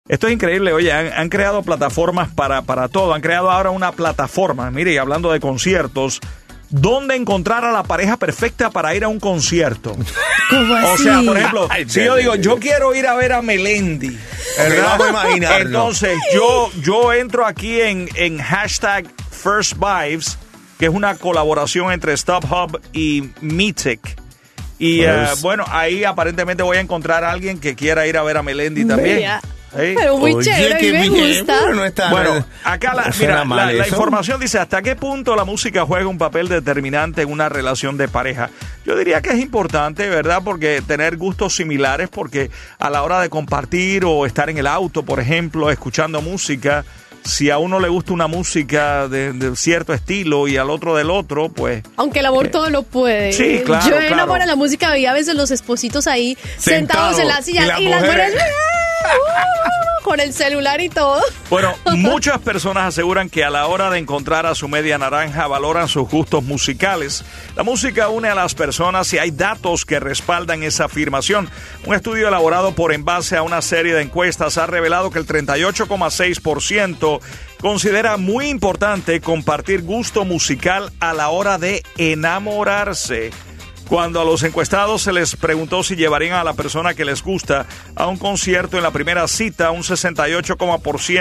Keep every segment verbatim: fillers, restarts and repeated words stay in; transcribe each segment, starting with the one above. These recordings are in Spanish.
Esto es increíble, oye, han, han creado plataformas para, para todo, han creado ahora una plataforma, mire, y hablando de conciertos, ¿dónde encontrar a la pareja perfecta para ir a un concierto? ¿Cómo así? O sea, por ejemplo, Ay, si yo digo, yo quiero ir a ver a Melendi, ¿verdad? Vamos a imaginarlo. Entonces, yo, yo entro aquí en, en hashtag First Vibes, que es una colaboración entre StubHub y Meetic. Y uh, bueno, ahí aparentemente voy a encontrar a alguien que quiera ir a ver a Melendi también. Mira. ¿Sí? Pero muy Oye, chévere, a mí qué me bien, gusta. pero no está- Bueno, acá la, no suena mira, mal la, la eso. información dice hasta qué punto la música juega un papel determinante en una relación de pareja. Yo diría que es importante, ¿verdad? Porque tener gustos similares, porque a la hora de compartir o estar en el auto, por ejemplo, escuchando música, si a uno le gusta una música de, de cierto estilo y al otro del otro, pues... Aunque el amor todo lo puede. Sí, claro, Yo claro. enamoro de la música, veía a veces los espositos ahí Sentados, sentados en la silla y las y las mujeres- mujeres ¡ah! con el celular y todo. Bueno, muchas personas aseguran que a la hora de encontrar a su media naranja valoran sus gustos musicales. La música une a las personas y hay datos que respaldan esa afirmación. Un estudio elaborado por En Base a una serie de encuestas ha revelado que el treinta y ocho coma seis por ciento considera muy importante compartir gusto musical a la hora de enamorarse. Cuando a los encuestados se les preguntó si llevarían a la persona que les gusta a un concierto en la primera cita, un sesenta y ocho coma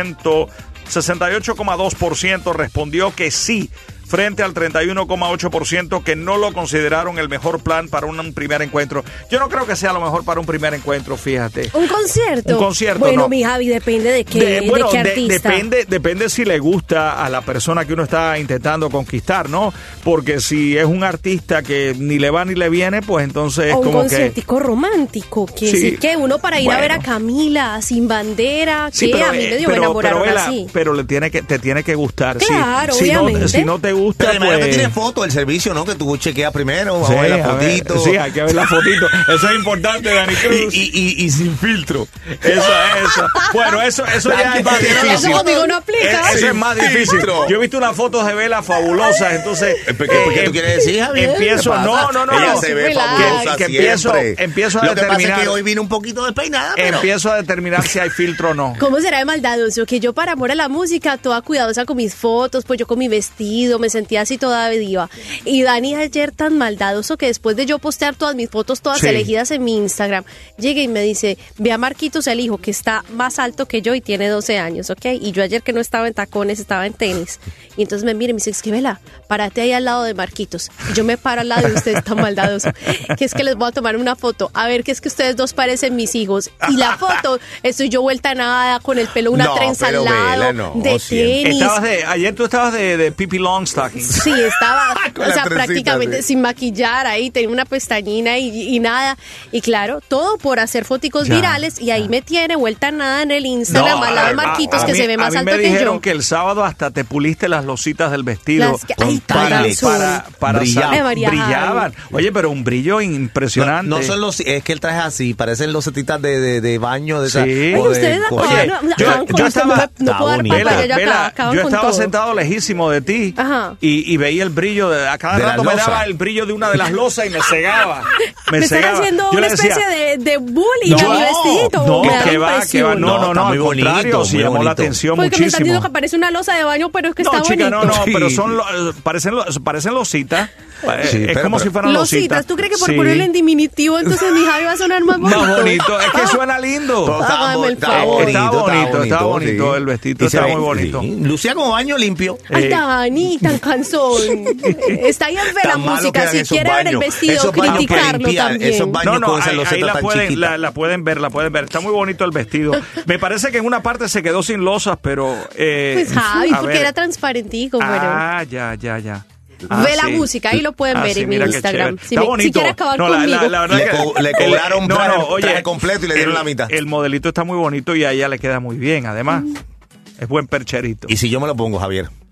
dos por ciento respondió que sí, frente al treinta y uno coma ocho por ciento que no lo consideraron el mejor plan para un primer encuentro. Yo no creo que sea lo mejor para un primer encuentro, fíjate. ¿Un concierto? Un concierto, Bueno, no. mi Javi, depende de qué, De- bueno, de qué de- artista. depende, depende si le gusta a la persona que uno está intentando conquistar, ¿no? Porque si es un artista que ni le va ni le viene, pues entonces es O un como que... conciertico romántico, que Sí. sí, que uno para ir a ver a Bueno. Camila sin bandera, Sí, que pero, a mí eh, me dio pero, enamoraron pero, Ela, así. pero le tiene que, te tiene que gustar. Si- Claro, si, no, obviamente. si no te gusta, Pero imagino pues... que tiene foto del servicio, ¿no? Que tú chequeas primero, vamos Sí, a ver la a ver, fotito. sí, hay que ver la fotito. Eso es importante, Dani Cruz. Y, y, y, y sin filtro. Eso, eso. Bueno, eso, eso ya es más Eso difícil. conmigo no aplica. Es- Eso es más difícil. Filtro. Yo he visto unas fotos de Vela fabulosas, entonces... ¿Qué, qué tú quieres decir, Javier? Empiezo, ¿Qué no, pasa? no, no. Ella no. se ve Relax. fabulosa Que- que empiezo- siempre. empiezo a Lo que pasa es determinar- que hoy vino un poquito despeinada, pero... Empiezo a determinar si hay filtro o no. ¿Cómo será de maldadoso? Que yo para amor a la música, toda cuidadosa con mis fotos, pues yo con mi vestido, me sentía así toda diva. Y Dani ayer tan maldadoso que después de yo postear todas mis fotos, todas Sí. elegidas en mi Instagram, llega y me dice, ve a Marquitos el hijo, que está más alto que yo y tiene doce años, ¿ok? Y yo ayer que no estaba en tacones, estaba en tenis. Y entonces me mira y me dice, es que Vela, párate ahí al lado de Marquitos. Y yo me paro al lado de ustedes tan maldadoso, que es que les voy a tomar una foto, a ver que es que ustedes dos parecen mis hijos. Y la foto, estoy yo vuelta a nada, con el pelo una No, trenza pero al lado, Vela, no, de siempre. tenis. Estabas de, ayer tú estabas de, de Pippi Longstocking. Sí, estaba, Con o la sea, trencita, prácticamente sí. sin maquillar ahí, tenía una pestañina y, y nada. Y claro, todo por hacer foticos Ya, virales y ahí me tiene vuelta a nada en el Instagram al lado de Marquitos, a que mí- se ve más a mí alto me que dijeron yo. que el sábado hasta te puliste las lositas del vestido. Las que- con ay, para- corazón. para, para Brillaban. Ay, María brillaban. Oye, pero un brillo impresionante. No, no son los, es que el traje así, parecen los setitas de, de, de baño, de esa, Sí. Ay, o de ustedes coger- acaban, Oye, no, yo- acaban yo con esto, estaba- no, me- no está puedo dar bonita. papaya, Vela, yo acá, Vela, acaban yo con estaba todo. sentado lejísimo de ti Ajá. y, y veía el brillo, de, a cada De la rato me losa. daba el brillo de una de las losas y me cegaba. Me, Me están cegaba. haciendo Yo una le decía, especie de, de bullying No, a mi vestidito. no, me da que va, que va, impresión. no, No, no, está no, muy al contrario, bonito, sí muy llamó la bonito. atención Porque me están muchísimo. diciendo que parece una losa de baño, pero es que No, está chica, bonito. no, no, Sí. pero son lo- parecen, lo- parecen lositas. Sí, es pero- como pero- si fueran lositas. Lositas, ¿tú crees que por Sí. ponerle en diminutivo entonces mi Javi va a sonar más bonito? Más bonito, es que suena lindo. Pero estaba Hágame el estaba favor. Estaba bonito, estaba bonito, sí. el vestido Y se estaba ve- muy bonito. sí. Lucía como baño limpio. Ay, Eh. Dani, tan cansón. Está ahí en ver la Tan malo música. quedan Si esos quiere ver el baños. vestido, Esos baños para criticarlo limpiar, también. esos baños No, no, con esa ahí, ahí loseta la, tan pueden, chiquita. la, la pueden ver, la pueden ver. Está muy bonito el vestido. Me parece que en una parte se quedó sin losas, pero... Eh, Pues Javi, a porque ver. era transparentico, pero... Ah, ya, ya, ya. Ah, Ve la sí. música, ahí lo pueden Ah, ver sí, en mi mira qué Instagram. chévere. Si, Está me- si bonito. quiere acabar No, la- la- conmigo. la verdad Le que- co- le el- cobraron no, traje- no, oye, traje completo y le dieron el- la mitad. El modelito está muy bonito y a ella le queda muy bien, además. Es buen percherito. Y si yo me lo pongo, Javier.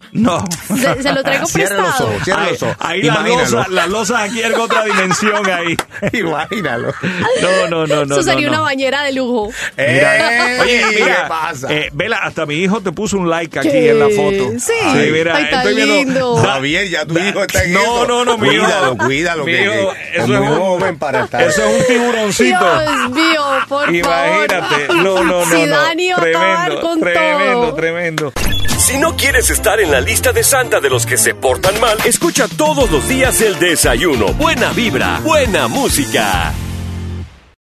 No. Se, se lo traigo Cierra los prestado. ojos, cierra Ahí, los ojos. ahí las Imagínalo. losas, las losas aquí en otra dimensión ahí. Imagínalo. No, no, no, no. Eso sería no, no. una bañera de lujo. Mira, ¡Ey! oye, mira, ¿Qué pasa? eh, Vela, hasta mi hijo te puso un like aquí ¿Qué? en la foto. Sí. mira, Ay, tan estoy viendo. lindo. Está bien, ya tu hijo está en no, eso. No, no, mi hijo. Cuídalo, cuídalo. Mi que- hijo, que eso es muy es un- joven para estar. Eso es un tiburoncito. Dios mío, por Imagínate. favor. No, no, no. Si no. Dani va a acabar Tremendo, con tremendo, todo. tremendo. Si no quieres estar en la lista de Santa de los que se portan mal, escucha todos los días el desayuno. Buena vibra, buena música.